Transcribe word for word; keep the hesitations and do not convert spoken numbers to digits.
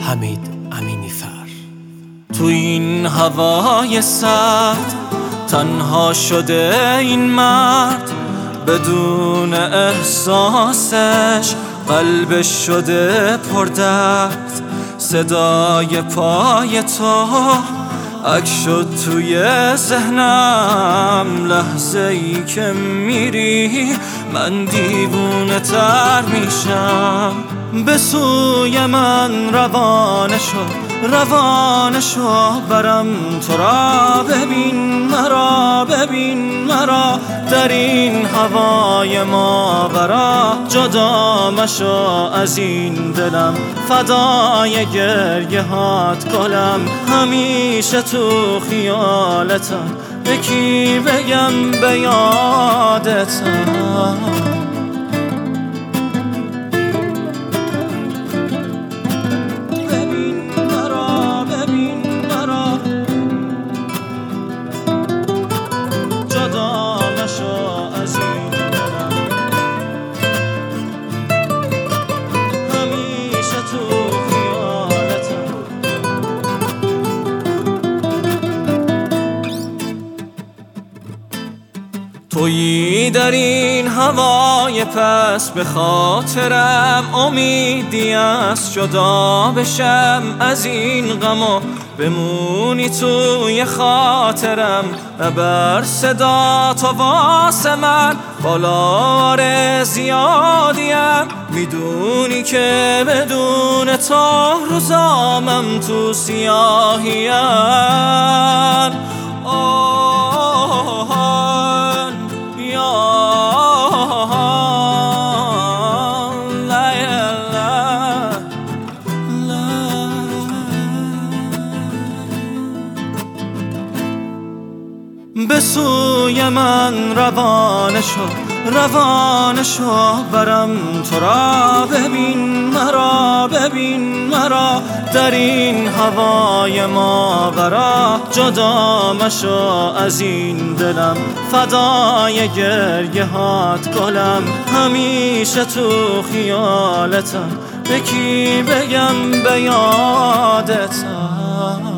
حمید امینی‌فر. تو این هوای سرد تنها شده این مرد، بدون احساسش قلبش شده پر درد. صدای پای تو عکس شد توی ذهنم، لحظه ای که میری من دیوونه تر میشم. به سوی من روانه شو، روانه شو، برم تو را ببین، مرا ببین، مرا در این هوای ماورا. جدا مشو از این دلم، فدای گریه هات گلم. همیشه تو خیالتم، به کی بگم به یادتم. تویی در این هوای پس، به خاطرم امیدی است جدا بشم از این غم و بمونی توی خاطرم. نبر صدا تو واسه من، بالار زیادیم. میدونی که بدون تو روزامم تو سیاهیم. به سوی من روانه شو، روانه شو، برم تو را ببین، مرا ببین، مرا در این هوای ماورا. جدا مشو از این دلم، فدای گریه هات گلم. همیشه تو خیالتم، به کی بگم به یادتم.